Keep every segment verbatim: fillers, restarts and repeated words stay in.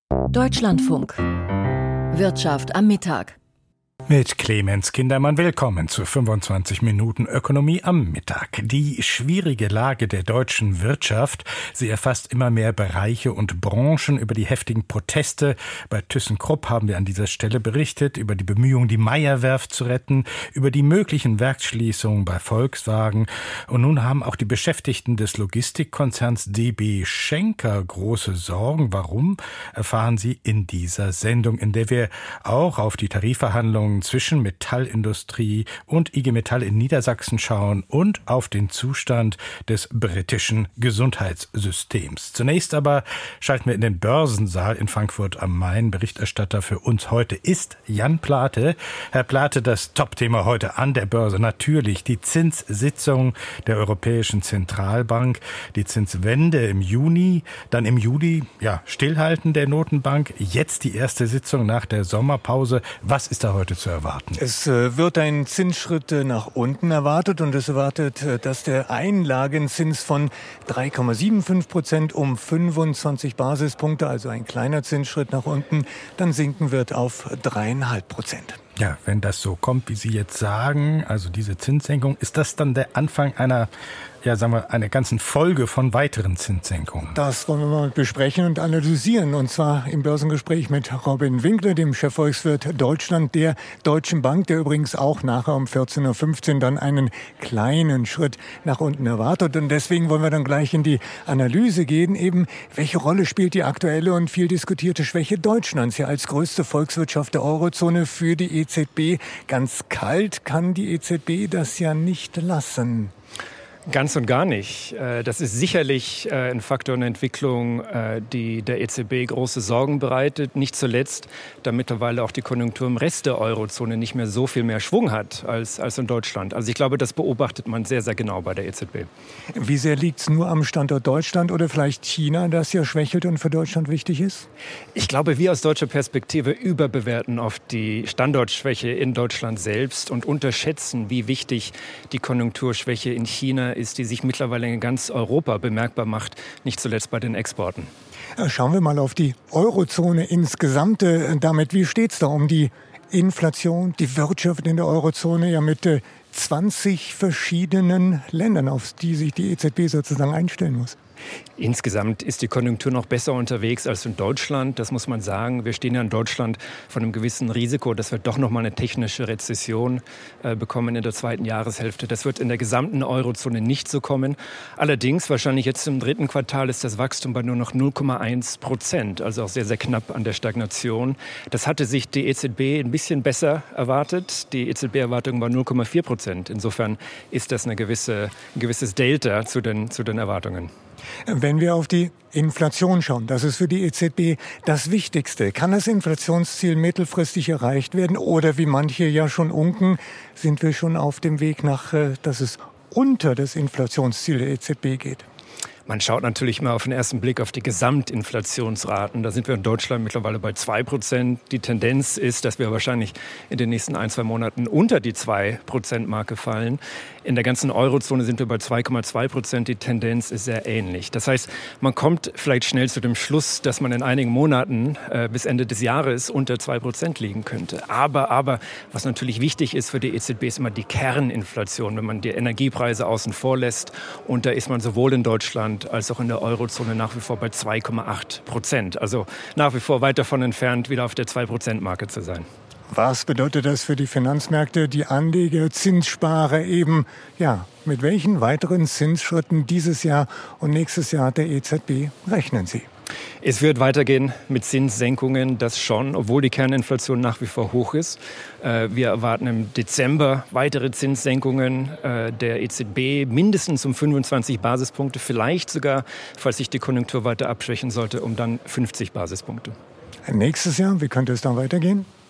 Deutschlandfunk. Wirtschaft am Mittag. Mit Clemens Kindermann willkommen zu fünfundzwanzig Minuten Ökonomie am Mittag. Die schwierige Lage der deutschen Wirtschaft, sie erfasst immer mehr Bereiche und Branchen. Über die heftigen Proteste bei ThyssenKrupp haben wir an dieser Stelle berichtet, über die Bemühungen, die Meyer-Werft zu retten, über die möglichen Werksschließungen bei Volkswagen. Und nun haben auch die Beschäftigten des Logistikkonzerns D B Schenker große Sorgen. Warum, erfahren Sie in dieser Sendung, in der wir auch auf die Tarifverhandlungen zwischen Metallindustrie und I G Metall in Niedersachsen schauen und auf den Zustand des britischen Gesundheitssystems. Zunächst aber schalten wir in den Börsensaal in Frankfurt am Main. Berichterstatter für uns heute ist Jan Plate. Herr Plate, das Topthema heute an der Börse natürlich die Zinssitzung der Europäischen Zentralbank, die Zinswende im Juni, dann im Juli ja Stillhalten der Notenbank, jetzt die erste Sitzung nach der Sommerpause. Was ist da heute zu erwarten? Es äh, wird ein Zinsschritt äh, nach unten erwartet und es erwartet, äh, dass der Einlagenzins von drei Komma fünfundsiebzig Prozent um fünfundzwanzig Basispunkte, also ein kleiner Zinsschritt nach unten, dann sinken wird auf drei Komma fünf Prozent. Ja, wenn das so kommt, wie Sie jetzt sagen, also diese Zinssenkung, ist das dann der Anfang einer, ja, sagen wir, einer ganzen Folge von weiteren Zinssenkungen? Das wollen wir mal besprechen und analysieren. Und zwar im Börsengespräch mit Robin Winkler, dem Chefvolkswirt Deutschland der Deutschen Bank, der übrigens auch nachher um vierzehn Uhr fünfzehn dann einen kleinen Schritt nach unten erwartet. Und deswegen wollen wir dann gleich in die Analyse gehen, eben welche Rolle spielt die aktuelle und viel diskutierte Schwäche Deutschlands ja als größte Volkswirtschaft der Eurozone für die E Z B. Ganz kalt kann die E Z B das ja nicht lassen. Ganz und gar nicht. Das ist sicherlich ein Faktor in der Entwicklung, die der E Z B große Sorgen bereitet. Nicht zuletzt, da mittlerweile auch die Konjunktur im Rest der Eurozone nicht mehr so viel mehr Schwung hat als, als in Deutschland. Also ich glaube, das beobachtet man sehr, sehr genau bei der E Z B. Wie sehr liegt es nur am Standort Deutschland oder vielleicht China, das ja schwächelt und für Deutschland wichtig ist? Ich glaube, wir aus deutscher Perspektive überbewerten oft die Standortschwäche in Deutschland selbst und unterschätzen, wie wichtig die Konjunkturschwäche in China ist, die sich mittlerweile in ganz Europa bemerkbar macht, nicht zuletzt bei den Exporten. Schauen wir mal auf die Eurozone insgesamt. Damit, wie steht es da um die Inflation, die Wirtschaft in der Eurozone, ja mit zwanzig verschiedenen Ländern, auf die sich die E Z B sozusagen einstellen muss? Insgesamt ist die Konjunktur noch besser unterwegs als in Deutschland. Das muss man sagen. Wir stehen ja in Deutschland vor einem gewissen Risiko, dass wir doch noch mal eine technische Rezession äh, bekommen in der zweiten Jahreshälfte. Das wird in der gesamten Eurozone nicht so kommen. Allerdings, wahrscheinlich jetzt im dritten Quartal, ist das Wachstum bei nur noch null Komma eins Prozent. Also auch sehr, sehr knapp an der Stagnation. Das hatte sich die E Z B ein bisschen besser erwartet. Die E Z B-Erwartung war null Komma vier Prozent. Insofern ist das eine gewisse, ein gewisses Delta zu den, zu den Erwartungen. Wenn wir auf die Inflation schauen, das ist für die E Z B das Wichtigste. Kann das Inflationsziel mittelfristig erreicht werden? Oder wie manche ja schon unken, sind wir schon auf dem Weg nach, dass es unter das Inflationsziel der E Z B geht? Man schaut natürlich mal auf den ersten Blick auf die Gesamtinflationsraten. Da sind wir in Deutschland mittlerweile bei zwei Prozent. Die Tendenz ist, dass wir wahrscheinlich in den nächsten ein, zwei Monaten unter die zwei Prozent Marke fallen. In der ganzen Eurozone sind wir bei zwei Komma zwei Prozent. Die Tendenz ist sehr ähnlich. Das heißt, man kommt vielleicht schnell zu dem Schluss, dass man in einigen Monaten äh, bis Ende des Jahres unter zwei Prozent liegen könnte. Aber, aber, was natürlich wichtig ist für die E Z B, ist immer die Kerninflation, wenn man die Energiepreise außen vor lässt. Und da ist man sowohl in Deutschland als auch in der Eurozone nach wie vor bei zwei Komma acht Prozent. Also nach wie vor weit davon entfernt, wieder auf der zwei Prozent Marke zu sein. Was bedeutet das für die Finanzmärkte, die Anleger, Zinssparer eben? Ja, mit welchen weiteren Zinsschritten dieses Jahr und nächstes Jahr der E Z B rechnen Sie? Es wird weitergehen mit Zinssenkungen, das schon, obwohl die Kerninflation nach wie vor hoch ist. Wir erwarten im Dezember weitere Zinssenkungen der E Z B, mindestens um fünfundzwanzig Basispunkte, vielleicht sogar, falls sich die Konjunktur weiter abschwächen sollte, um dann fünfzig Basispunkte. Nächstes Jahr, wie könnte es dann weitergehen?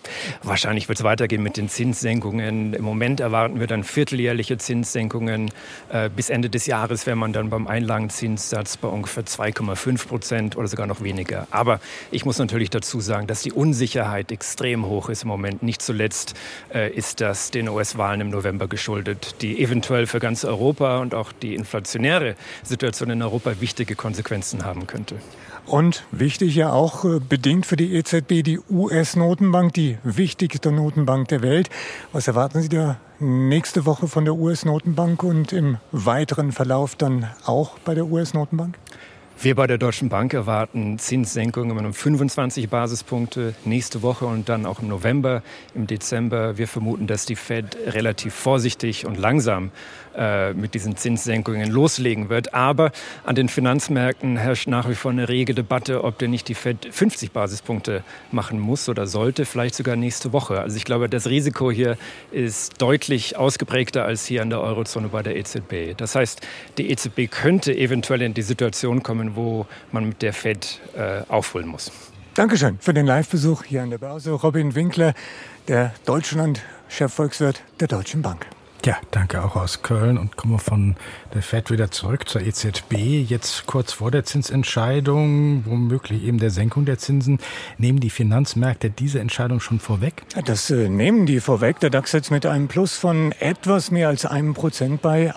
Wahrscheinlich wird es weitergehen mit den Zinssenkungen. Im Moment erwarten wir dann vierteljährliche Zinssenkungen. Äh, bis Ende des Jahres wäre man dann beim Einlagenzinssatz bei ungefähr zwei Komma fünf Prozent oder sogar noch weniger. Aber ich muss natürlich dazu sagen, dass die Unsicherheit extrem hoch ist im Moment. Nicht zuletzt äh, ist das den U S-Wahlen im November geschuldet, die eventuell für ganz Europa und auch die inflationäre Situation in Europa wichtige Konsequenzen haben könnte. Und wichtig ja auch, äh, bedingt für die E Z B, die U S-Notenbank, die wichtigste Notenbank der Welt. Was erwarten Sie da nächste Woche von der U S-Notenbank und im weiteren Verlauf dann auch bei der U S-Notenbank? Wir bei der Deutschen Bank erwarten Zinssenkungen um fünfundzwanzig Basispunkte nächste Woche und dann auch im November, im Dezember. Wir vermuten, dass die Fed relativ vorsichtig und langsam äh, mit diesen Zinssenkungen loslegen wird. Aber an den Finanzmärkten herrscht nach wie vor eine rege Debatte, ob denn nicht die Fed fünfzig Basispunkte machen muss oder sollte, vielleicht sogar nächste Woche. Also ich glaube, das Risiko hier ist deutlich ausgeprägter als hier in der Eurozone bei der E Z B. Das heißt, die E Z B könnte eventuell in die Situation kommen, wo man mit der Fed äh, aufholen muss. Dankeschön für den Live-Besuch hier an der Börse. Robin Winkler, der Deutschland-Chefvolkswirt der Deutschen Bank. Ja, danke auch aus Köln und kommen wir von der Fed wieder zurück zur E Z B. Jetzt kurz vor der Zinsentscheidung, womöglich eben der Senkung der Zinsen. Nehmen die Finanzmärkte diese Entscheidung schon vorweg? Das äh, nehmen die vorweg. Der DAX jetzt mit einem Plus von etwas mehr als einem Prozent bei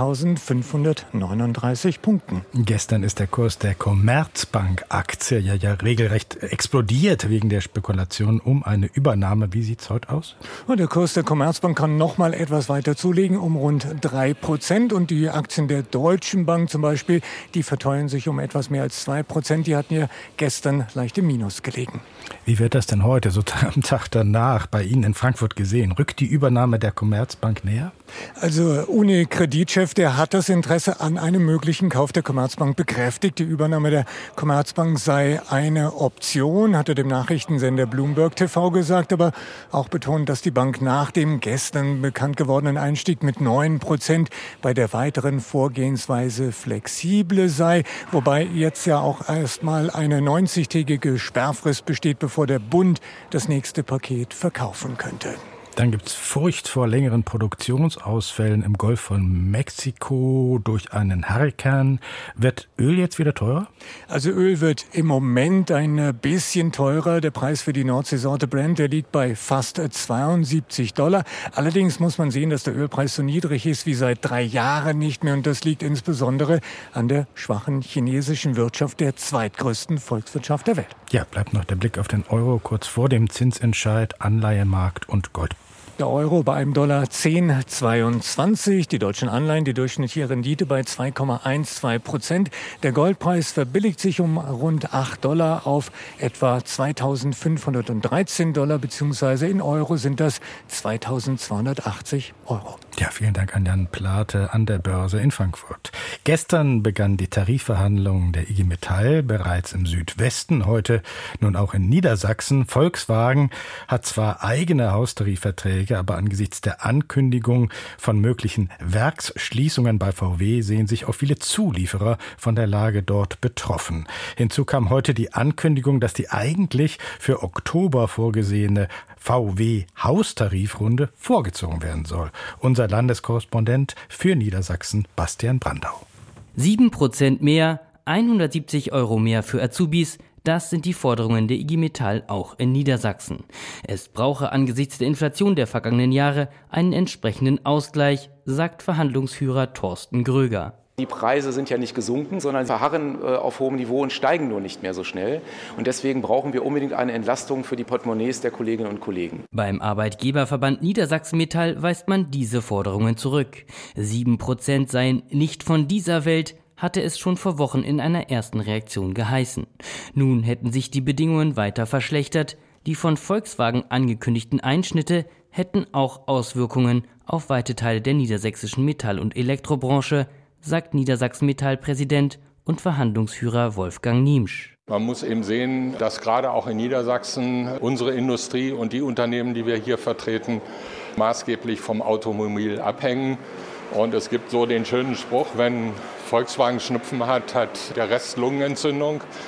achtzehntausendfünfhundertneununddreißig Punkten. Gestern ist der Kurs der Commerzbank-Aktie ja, ja regelrecht explodiert wegen der Spekulation um eine Übernahme. Wie sieht's heute aus? Und der Kurs der Commerzbank kann noch mal etwas weiter zulegen, um rund drei Prozent. Und die Aktien der Deutschen Bank zum Beispiel, die verteuern sich um etwas mehr als zwei Prozent. Die hatten ja gestern leicht im Minus gelegen. Wie wird das denn heute, so am Tag danach, bei Ihnen in Frankfurt gesehen? Rückt die Übernahme der Commerzbank näher? Also Uni-Kreditchef, der hat das Interesse an einem möglichen Kauf der Commerzbank bekräftigt. Die Übernahme der Commerzbank sei eine Option, hat er dem Nachrichtensender Bloomberg T V gesagt, aber auch betont, dass die Bank nach dem gestern bekannt gewordenen Einstieg mit neun Prozent bei der weiteren Vorgehensweise flexibel sei, wobei jetzt ja auch erstmal eine neunzigtägige Sperrfrist besteht, bevor der Bund das nächste Paket verkaufen könnte. Dann gibt es Furcht vor längeren Produktionsausfällen im Golf von Mexiko durch einen Hurrikan. Wird Öl jetzt wieder teurer? Also Öl wird im Moment ein bisschen teurer. Der Preis für die Nordseesorte Brent, der liegt bei fast zweiundsiebzig Dollar. Allerdings muss man sehen, dass der Ölpreis so niedrig ist wie seit drei Jahren nicht mehr. Und das liegt insbesondere an der schwachen chinesischen Wirtschaft, der zweitgrößten Volkswirtschaft der Welt. Ja, bleibt noch der Blick auf den Euro kurz vor dem Zinsentscheid, Anleihenmarkt und Gold. Der Euro bei einem Dollar zehn Komma zweiundzwanzig, die deutschen Anleihen, die durchschnittliche Rendite bei zwei Komma zwölf Prozent. Der Goldpreis verbilligt sich um rund acht Dollar auf etwa zweitausendfünfhundertdreizehn Dollar, beziehungsweise in Euro sind das zweitausendzweihundertachtzig Euro. Ja, vielen Dank an Jan Plate an der Börse in Frankfurt. Gestern begann die Tarifverhandlung der I G Metall bereits im Südwesten, heute nun auch in Niedersachsen. Volkswagen hat zwar eigene Haustarifverträge, aber angesichts der Ankündigung von möglichen Werksschließungen bei V W sehen sich auch viele Zulieferer von der Lage dort betroffen. Hinzu kam heute die Ankündigung, dass die eigentlich für Oktober vorgesehene V W-Haustarifrunde vorgezogen werden soll. Unser Landeskorrespondent für Niedersachsen, Bastian Brandau. Sieben Prozent mehr, hundertsiebzig Euro mehr für Azubis. Das sind die Forderungen der I G Metall auch in Niedersachsen. Es brauche angesichts der Inflation der vergangenen Jahre einen entsprechenden Ausgleich, sagt Verhandlungsführer Thorsten Gröger. Die Preise sind ja nicht gesunken, sondern verharren auf hohem Niveau und steigen nur nicht mehr so schnell. Und deswegen brauchen wir unbedingt eine Entlastung für die Portemonnaies der Kolleginnen und Kollegen. Beim Arbeitgeberverband Niedersachsen Metall weist man diese Forderungen zurück. Sieben Prozent seien nicht von dieser Welt, hatte es schon vor Wochen in einer ersten Reaktion geheißen. Nun hätten sich die Bedingungen weiter verschlechtert. Die von Volkswagen angekündigten Einschnitte hätten auch Auswirkungen auf weite Teile der niedersächsischen Metall- und Elektrobranche, sagt Niedersachsen-Metall-Präsident und Verhandlungsführer Wolfgang Niemsch. Man muss eben sehen, dass gerade auch in Niedersachsen unsere Industrie und die Unternehmen, die wir hier vertreten, maßgeblich vom Automobil abhängen. Und es gibt so den schönen Spruch, wenn Volkswagen Schnupfen hat, hat der Rest Lungenentzündung.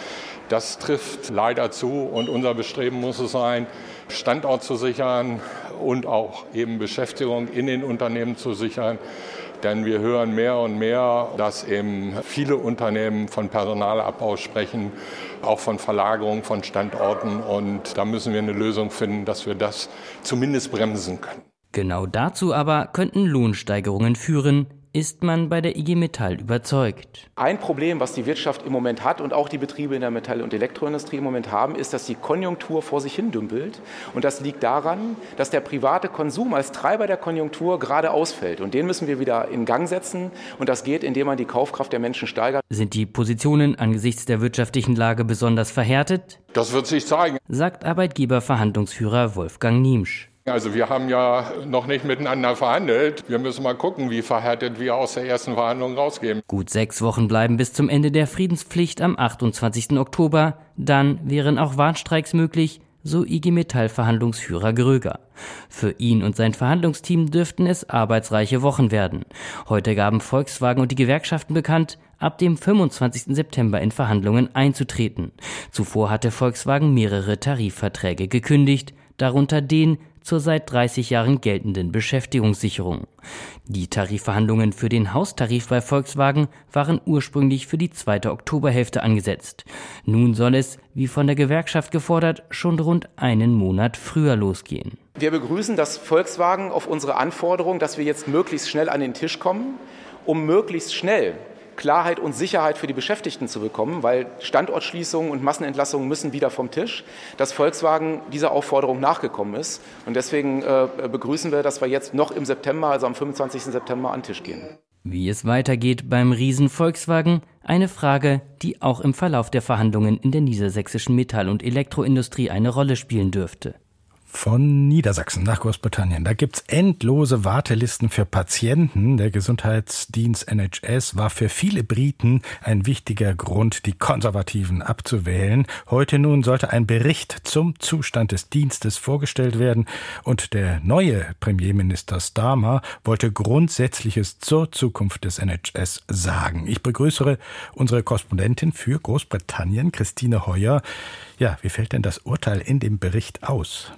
Das trifft leider zu und unser Bestreben muss es sein, Standort zu sichern und auch eben Beschäftigung in den Unternehmen zu sichern. Denn wir hören mehr und mehr, dass eben viele Unternehmen von Personalabbau sprechen, auch von Verlagerung von Standorten. Und da müssen wir eine Lösung finden, dass wir das zumindest bremsen können. Genau dazu aber könnten Lohnsteigerungen führen, ist man bei der I G Metall überzeugt. Ein Problem, was die Wirtschaft im Moment hat und auch die Betriebe in der Metall- und Elektroindustrie im Moment haben, ist, dass die Konjunktur vor sich hin dümpelt. Und das liegt daran, dass der private Konsum als Treiber der Konjunktur gerade ausfällt. Und den müssen wir wieder in Gang setzen. Und das geht, indem man die Kaufkraft der Menschen steigert. Sind die Positionen angesichts der wirtschaftlichen Lage besonders verhärtet? Das wird sich zeigen, sagt Arbeitgeberverhandlungsführer Wolfgang Niemsch. Also wir haben ja noch nicht miteinander verhandelt. Wir müssen mal gucken, wie verhärtet wir aus der ersten Verhandlung rausgehen. Gut sechs Wochen bleiben bis zum Ende der Friedenspflicht am achtundzwanzigsten Oktober. Dann wären auch Warnstreiks möglich, so I G Metall-Verhandlungsführer Gröger. Für ihn und sein Verhandlungsteam dürften es arbeitsreiche Wochen werden. Heute gaben Volkswagen und die Gewerkschaften bekannt, ab dem fünfundzwanzigsten September in Verhandlungen einzutreten. Zuvor hatte Volkswagen mehrere Tarifverträge gekündigt, darunter den zur seit dreißig Jahren geltenden Beschäftigungssicherung. Die Tarifverhandlungen für den Haustarif bei Volkswagen waren ursprünglich für die zweite Oktoberhälfte angesetzt. Nun soll es, wie von der Gewerkschaft gefordert, schon rund einen Monat früher losgehen. Wir begrüßen das Volkswagen auf unsere Anforderung, dass wir jetzt möglichst schnell an den Tisch kommen, um möglichst schnell Klarheit und Sicherheit für die Beschäftigten zu bekommen, weil Standortschließungen und Massenentlassungen müssen wieder vom Tisch, dass Volkswagen dieser Aufforderung nachgekommen ist. Und deswegen äh, begrüßen wir, dass wir jetzt noch im September, also am fünfundzwanzigsten September, an den Tisch gehen. Wie es weitergeht beim Riesen Volkswagen, eine Frage, die auch im Verlauf der Verhandlungen in der niedersächsischen Metall- und Elektroindustrie eine Rolle spielen dürfte. Von Niedersachsen nach Großbritannien. Da gibt's endlose Wartelisten für Patienten. Der Gesundheitsdienst N H S war für viele Briten ein wichtiger Grund, die Konservativen abzuwählen. Heute nun sollte ein Bericht zum Zustand des Dienstes vorgestellt werden. Und der neue Premierminister Starmer wollte Grundsätzliches zur Zukunft des N H S sagen. Ich begrüße unsere Korrespondentin für Großbritannien, Christine Heuer. Ja, wie fällt denn das Urteil in dem Bericht aus?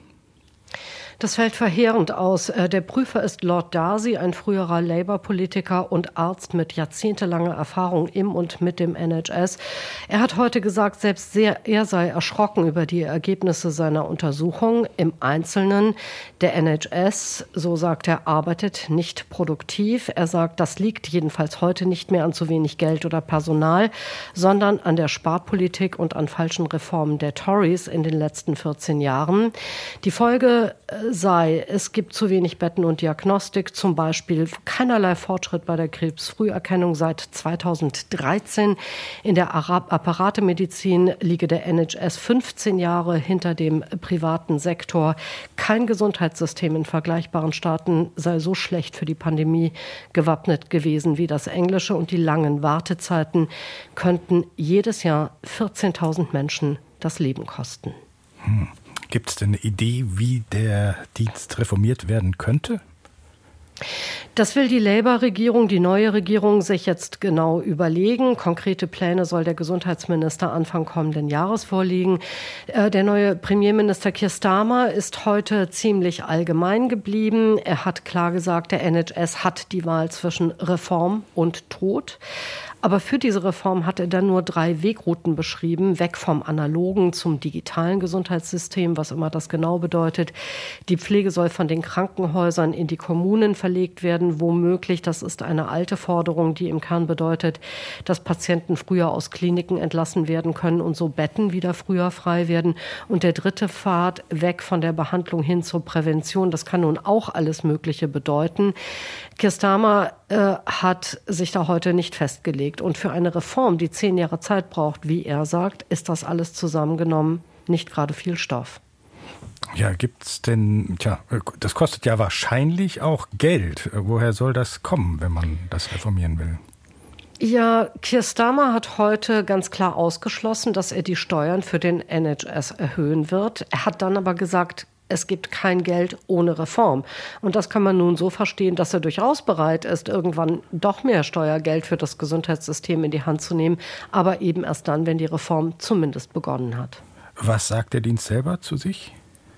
Das fällt verheerend aus. Der Prüfer ist Lord Darcy, ein früherer Labour-Politiker und Arzt mit jahrzehntelanger Erfahrung im und mit dem N H S. Er hat heute gesagt, selbst sehr, er sei erschrocken über die Ergebnisse seiner Untersuchung. Im Einzelnen, der N H S, so sagt er, arbeitet nicht produktiv. Er sagt, das liegt jedenfalls heute nicht mehr an zu wenig Geld oder Personal, sondern an der Sparpolitik und an falschen Reformen der Tories in den letzten vierzehn Jahren. Die Folge sei, es gibt zu wenig Betten und Diagnostik, zum Beispiel keinerlei Fortschritt bei der Krebsfrüherkennung seit zweitausenddreizehn. In der Apparatemedizin liege der N H S fünfzehn Jahre hinter dem privaten Sektor. Kein Gesundheitssystem in vergleichbaren Staaten sei so schlecht für die Pandemie gewappnet gewesen wie das englische, und die langen Wartezeiten könnten jedes Jahr vierzehntausend Menschen das Leben kosten. Hm. Gibt es denn eine Idee, wie der Dienst reformiert werden könnte? Das will die Labour-Regierung, die neue Regierung, sich jetzt genau überlegen. Konkrete Pläne soll der Gesundheitsminister Anfang kommenden Jahres vorlegen. Der neue Premierminister Keir Starmer ist heute ziemlich allgemein geblieben. Er hat klar gesagt, der N H S hat die Wahl zwischen Reform und Tod. Aber für diese Reform hat er dann nur drei Wegrouten beschrieben, weg vom analogen zum digitalen Gesundheitssystem, was immer das genau bedeutet. Die Pflege soll von den Krankenhäusern in die Kommunen verlegt werden, womöglich. Das ist eine alte Forderung, die im Kern bedeutet, dass Patienten früher aus Kliniken entlassen werden können und so Betten wieder früher frei werden. Und der dritte Pfad, weg von der Behandlung hin zur Prävention. Das kann nun auch alles Mögliche bedeuten. Keir Starmer äh, hat sich da heute nicht festgelegt. Und für eine Reform, die zehn Jahre Zeit braucht, wie er sagt, ist das alles zusammengenommen nicht gerade viel Stoff. Ja, gibt's denn, tja, das kostet ja wahrscheinlich auch Geld. Woher soll das kommen, wenn man das reformieren will? Ja, Keir Starmer hat heute ganz klar ausgeschlossen, dass er die Steuern für den N H S erhöhen wird. Er hat dann aber gesagt, es gibt kein Geld ohne Reform. Und das kann man nun so verstehen, dass er durchaus bereit ist, irgendwann doch mehr Steuergeld für das Gesundheitssystem in die Hand zu nehmen, aber eben erst dann, wenn die Reform zumindest begonnen hat. Was sagt der Dienst selber zu sich?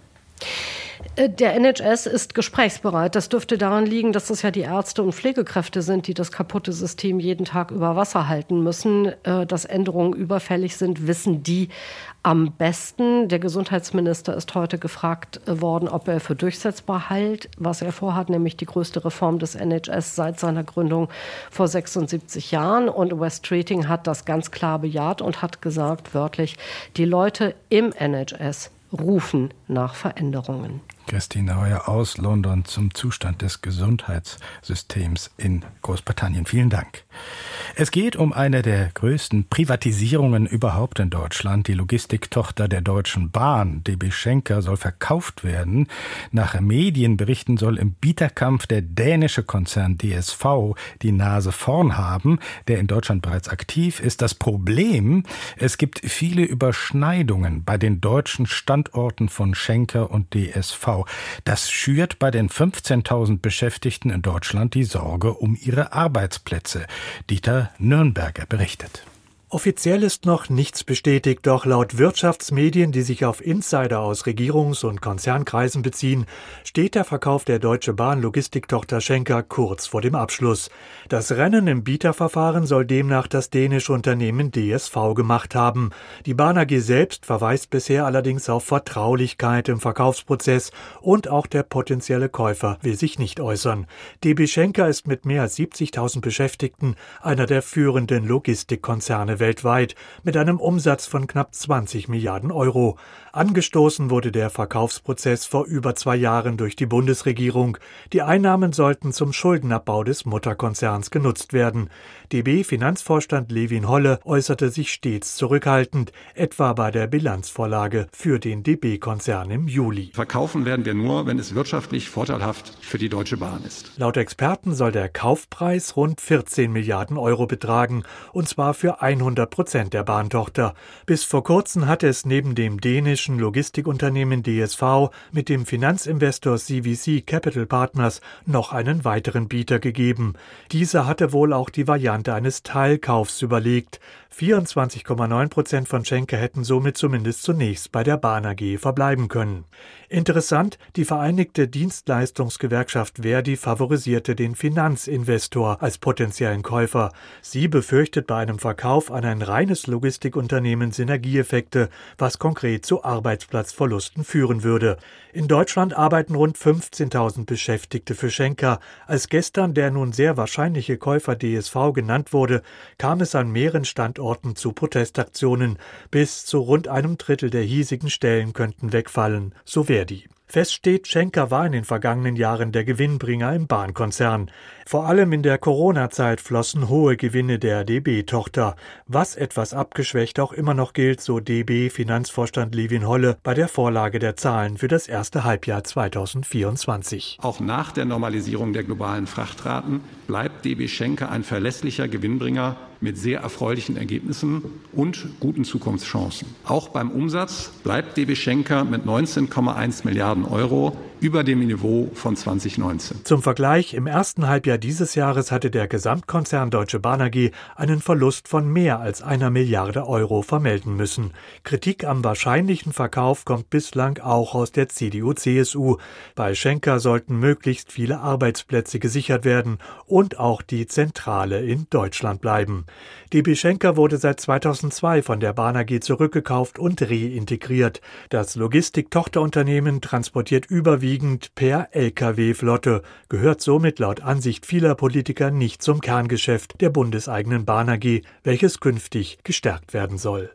Der N H S ist gesprächsbereit. Das dürfte daran liegen, dass es ja die Ärzte und Pflegekräfte sind, die das kaputte System jeden Tag über Wasser halten müssen. Dass Änderungen überfällig sind, wissen die am besten. Der Gesundheitsminister ist heute gefragt worden, ob er für durchsetzbar hält, was er vorhat, nämlich die größte Reform des N H S seit seiner Gründung vor sechsundsiebzig Jahren. Und Wes Streeting hat das ganz klar bejaht und hat gesagt, wörtlich, die Leute im N H S rufen nach Veränderungen. Christine Heuer aus London zum Zustand des Gesundheitssystems in Großbritannien. Vielen Dank. Es geht um eine der größten Privatisierungen überhaupt in Deutschland. Die Logistiktochter der Deutschen Bahn, D B Schenker, soll verkauft werden. Nach Medienberichten soll im Bieterkampf der dänische Konzern D S V die Nase vorn haben, der in Deutschland bereits aktiv ist. Das Problem, es gibt viele Überschneidungen bei den deutschen Standorten von Schenker und D S V. Das schürt bei den fünfzehntausend Beschäftigten in Deutschland die Sorge um ihre Arbeitsplätze. Dieter Nürnberger berichtet. Offiziell ist noch nichts bestätigt, doch laut Wirtschaftsmedien, die sich auf Insider aus Regierungs- und Konzernkreisen beziehen, steht der Verkauf der Deutsche Bahn Logistiktochter Schenker kurz vor dem Abschluss. Das Rennen im Bieterverfahren soll demnach das dänische Unternehmen D S V gemacht haben. Die Bahn A G selbst verweist bisher allerdings auf Vertraulichkeit im Verkaufsprozess und auch der potenzielle Käufer will sich nicht äußern. D B Schenker ist mit mehr als siebzigtausend Beschäftigten einer der führenden Logistikkonzerne weltweit mit einem Umsatz von knapp zwanzig Milliarden Euro. Angestoßen wurde der Verkaufsprozess vor über zwei Jahren durch die Bundesregierung. Die Einnahmen sollten zum Schuldenabbau des Mutterkonzerns genutzt werden. D B-Finanzvorstand Levin Holle äußerte sich stets zurückhaltend, etwa bei der Bilanzvorlage für den D B-Konzern im Juli. Verkaufen werden wir nur, wenn es wirtschaftlich vorteilhaft für die Deutsche Bahn ist. Laut Experten soll der Kaufpreis rund vierzehn Milliarden Euro betragen, und zwar für hundert Prozent der Bahntochter. Bis vor kurzem hatte es neben dem dänischen Logistikunternehmen D S V mit dem Finanzinvestor C V C Capital Partners noch einen weiteren Bieter gegeben. Dieser hatte wohl auch die Variante eines Teilkaufs überlegt. vierundzwanzig Komma neun Prozent von Schenker hätten somit zumindest zunächst bei der Bahn A G verbleiben können. Interessant, die Vereinigte Dienstleistungsgewerkschaft Verdi favorisierte den Finanzinvestor als potenziellen Käufer. Sie befürchtet bei einem Verkauf an ein reines Logistikunternehmen Synergieeffekte, was konkret zu Arbeitsplatzverlusten führen würde. In Deutschland arbeiten rund fünfzehntausend Beschäftigte für Schenker. Als gestern der nun sehr wahrscheinliche Käufer D S V genannt wurde, kam es an mehreren Standorten zu Protestaktionen. Bis zu rund einem Drittel der hiesigen Stellen könnten wegfallen, so Verdi. Fest steht, Schenker war in den vergangenen Jahren der Gewinnbringer im Bahnkonzern. Vor allem in der Corona-Zeit flossen hohe Gewinne der D B-Tochter, was etwas abgeschwächt auch immer noch gilt, so D B-Finanzvorstand Levin Holle bei der Vorlage der Zahlen für das erste Halbjahr zweitausendvierundzwanzig. Auch nach der Normalisierung der globalen Frachtraten bleibt D B Schenker ein verlässlicher Gewinnbringer mit sehr erfreulichen Ergebnissen und guten Zukunftschancen. Auch beim Umsatz bleibt D B Schenker mit neunzehn Komma eins Milliarden Euro über dem Niveau von zweitausendneunzehn. Zum Vergleich, im ersten Halbjahr dieses Jahres hatte der Gesamtkonzern Deutsche Bahn A G einen Verlust von mehr als einer Milliarde Euro vermelden müssen. Kritik am wahrscheinlichen Verkauf kommt bislang auch aus der C D U C S U. Bei Schenker sollten möglichst viele Arbeitsplätze gesichert werden und auch die Zentrale in Deutschland bleiben. D B Schenker wurde seit zweitausendzwei von der Bahn A G zurückgekauft und reintegriert. Das Logistik-Tochterunternehmen transportiert überwiegend per L K W-Flotte, gehört somit laut Ansicht vieler Politiker nicht zum Kerngeschäft der bundeseigenen Bahn A G, welches künftig gestärkt werden soll.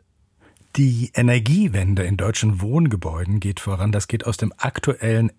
Die Energiewende in deutschen Wohngebäuden geht voran. Das geht aus dem aktuellen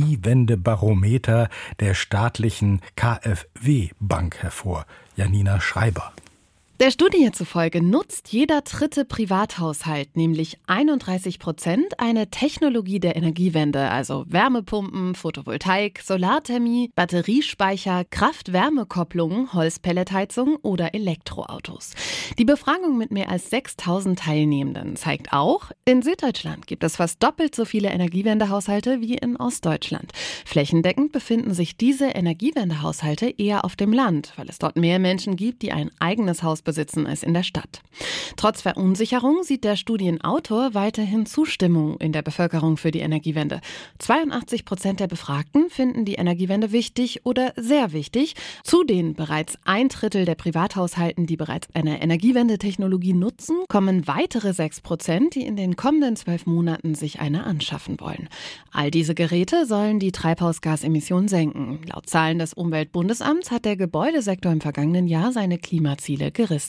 Energiewendebarometer der staatlichen K f W-Bank hervor. Janina Schreiber. Der Studie zufolge nutzt jeder dritte Privathaushalt, nämlich einunddreißig Prozent, eine Technologie der Energiewende, also Wärmepumpen, Photovoltaik, Solarthermie, Batteriespeicher, Kraft-Wärme-Kopplungen, Holzpelletheizung oder Elektroautos. Die Befragung mit mehr als sechstausend Teilnehmenden zeigt auch, in Süddeutschland gibt es fast doppelt so viele Energiewendehaushalte wie in Ostdeutschland. Flächendeckend befinden sich diese Energiewendehaushalte eher auf dem Land, weil es dort mehr Menschen gibt, die ein eigenes Haus besitzen als in der Stadt. Trotz Verunsicherung sieht der Studienautor weiterhin Zustimmung in der Bevölkerung für die Energiewende. zweiundachtzig Prozent der Befragten finden die Energiewende wichtig oder sehr wichtig. Zu den bereits ein Drittel der Privathaushalten, die bereits eine Energiewendetechnologie nutzen, kommen weitere sechs Prozent, die in den kommenden zwölf Monaten sich eine anschaffen wollen. All diese Geräte sollen die Treibhausgasemissionen senken. Laut Zahlen des Umweltbundesamts hat der Gebäudesektor im vergangenen Jahr seine Klimaziele gerissen.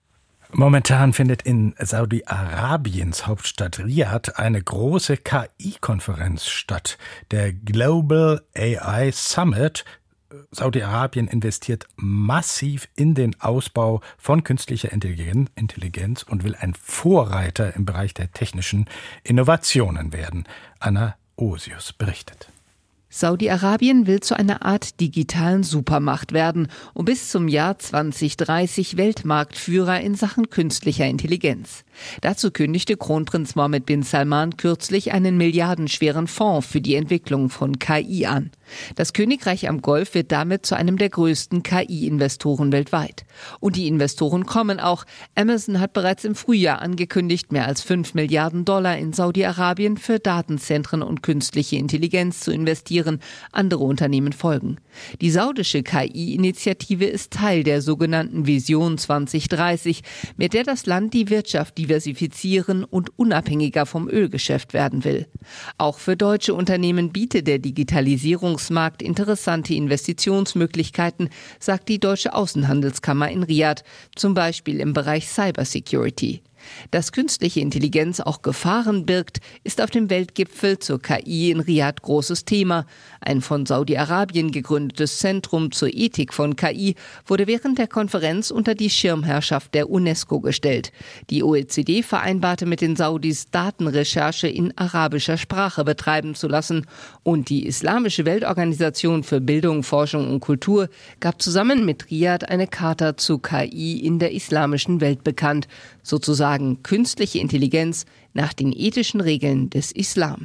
Momentan findet in Saudi-Arabiens Hauptstadt Riyadh eine große K I-Konferenz statt, der Global A I Summit. Saudi-Arabien investiert massiv in den Ausbau von künstlicher Intelligenz und will ein Vorreiter im Bereich der technischen Innovationen werden. Anna Osius berichtet. Saudi-Arabien will zu einer Art digitalen Supermacht werden und bis zum Jahr zwanzig dreißig Weltmarktführer in Sachen künstlicher Intelligenz. Dazu kündigte Kronprinz Mohammed bin Salman kürzlich einen milliardenschweren Fonds für die Entwicklung von K I an. Das Königreich am Golf wird damit zu einem der größten K I-Investoren weltweit. Und die Investoren kommen auch. Amazon hat bereits im Frühjahr angekündigt, mehr als fünf Milliarden Dollar in Saudi-Arabien für Datenzentren und künstliche Intelligenz zu investieren. Andere Unternehmen folgen. Die saudische K I-Initiative ist Teil der sogenannten Vision zwanzig dreißig, mit der das Land die Wirtschaft diversifizieren und unabhängiger vom Ölgeschäft werden will. Auch für deutsche Unternehmen bietet der Digitalisierungsmarkt interessante Investitionsmöglichkeiten, sagt die Deutsche Außenhandelskammer in Riyadh, zum Beispiel im Bereich Cybersecurity. Dass künstliche Intelligenz auch Gefahren birgt, ist auf dem Weltgipfel zur K I in Riyadh großes Thema. Ein von Saudi-Arabien gegründetes Zentrum zur Ethik von K I wurde während der Konferenz unter die Schirmherrschaft der UNESCO gestellt. Die O E C D vereinbarte mit den Saudis, Datenrecherche in arabischer Sprache betreiben zu lassen. Und die Islamische Weltorganisation für Bildung, Forschung und Kultur gab zusammen mit Riyadh eine Charta zu K I in der islamischen Welt bekannt. Sozusagen künstliche Intelligenz nach den ethischen Regeln des Islam.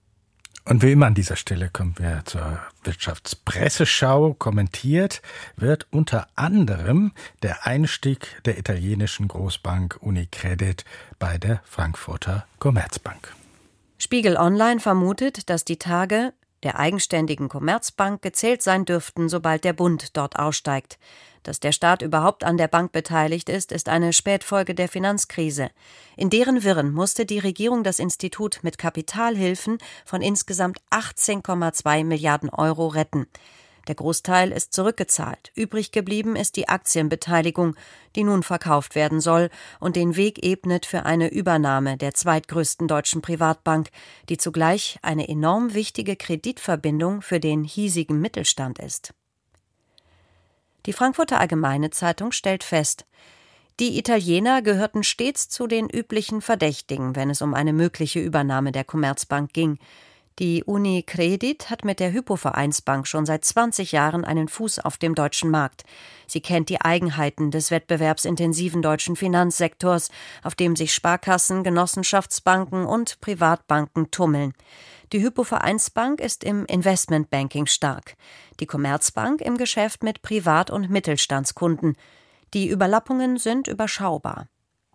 Und wie immer an dieser Stelle kommen wir zur Wirtschaftspresseschau. Kommentiert wird unter anderem der Einstieg der italienischen Großbank Unicredit bei der Frankfurter Commerzbank. Spiegel Online vermutet, dass die Tage der eigenständigen Commerzbank gezählt sein dürften, sobald der Bund dort aussteigt. Dass der Staat überhaupt an der Bank beteiligt ist, ist eine Spätfolge der Finanzkrise. In deren Wirren musste die Regierung das Institut mit Kapitalhilfen von insgesamt achtzehn Komma zwei Milliarden Euro retten. Der Großteil ist zurückgezahlt. Übrig geblieben ist die Aktienbeteiligung, die nun verkauft werden soll und den Weg ebnet für eine Übernahme der zweitgrößten deutschen Privatbank, die zugleich eine enorm wichtige Kreditverbindung für den hiesigen Mittelstand ist. Die Frankfurter Allgemeine Zeitung stellt fest, die Italiener gehörten stets zu den üblichen Verdächtigen, wenn es um eine mögliche Übernahme der Commerzbank ging. Die Unicredit hat mit der Hypo-Vereinsbank schon seit zwanzig Jahren einen Fuß auf dem deutschen Markt. Sie kennt die Eigenheiten des wettbewerbsintensiven deutschen Finanzsektors, auf dem sich Sparkassen, Genossenschaftsbanken und Privatbanken tummeln. Die Hypo-Vereinsbank ist im Investmentbanking stark, die Commerzbank im Geschäft mit Privat- und Mittelstandskunden. Die Überlappungen sind überschaubar.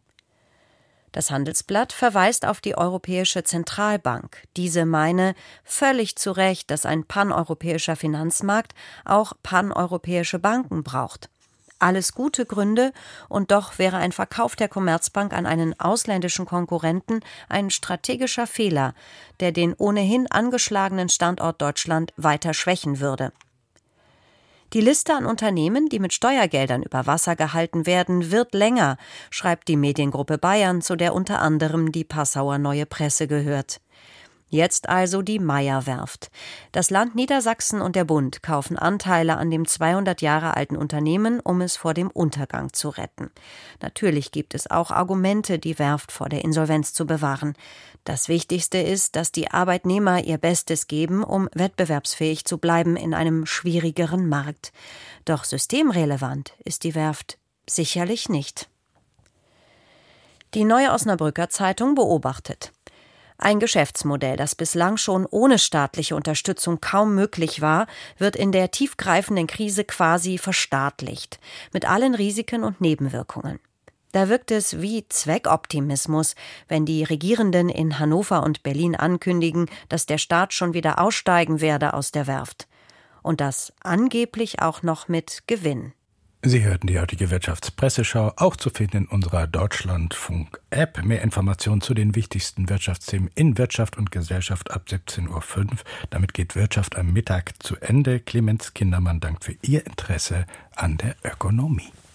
Das Handelsblatt verweist auf die Europäische Zentralbank. Diese meine völlig zu Recht, dass ein paneuropäischer Finanzmarkt auch paneuropäische Banken braucht. Alles gute Gründe, und doch wäre ein Verkauf der Commerzbank an einen ausländischen Konkurrenten ein strategischer Fehler, der den ohnehin angeschlagenen Standort Deutschland weiter schwächen würde. Die Liste an Unternehmen, die mit Steuergeldern über Wasser gehalten werden, wird länger, schreibt die Mediengruppe Bayern, zu der unter anderem die Passauer Neue Presse gehört. Jetzt also die Meyer-Werft. Das Land Niedersachsen und der Bund kaufen Anteile an dem zweihundert Jahre alten Unternehmen, um es vor dem Untergang zu retten. Natürlich gibt es auch Argumente, die Werft vor der Insolvenz zu bewahren. Das Wichtigste ist, dass die Arbeitnehmer ihr Bestes geben, um wettbewerbsfähig zu bleiben in einem schwierigeren Markt. Doch systemrelevant ist die Werft sicherlich nicht. Die Neue Osnabrücker Zeitung beobachtet: Ein Geschäftsmodell, das bislang schon ohne staatliche Unterstützung kaum möglich war, wird in der tiefgreifenden Krise quasi verstaatlicht, mit allen Risiken und Nebenwirkungen. Da wirkt es wie Zweckoptimismus, wenn die Regierenden in Hannover und Berlin ankündigen, dass der Staat schon wieder aussteigen werde aus der Werft. Und das angeblich auch noch mit Gewinn. Sie hörten die heutige Wirtschaftspresseschau, auch zu finden in unserer Deutschlandfunk-App. Mehr Informationen zu den wichtigsten Wirtschaftsthemen in Wirtschaft und Gesellschaft ab siebzehn Uhr fünf. Damit geht Wirtschaft am Mittag zu Ende. Clemens Kindermann dankt für Ihr Interesse an der Ökonomie.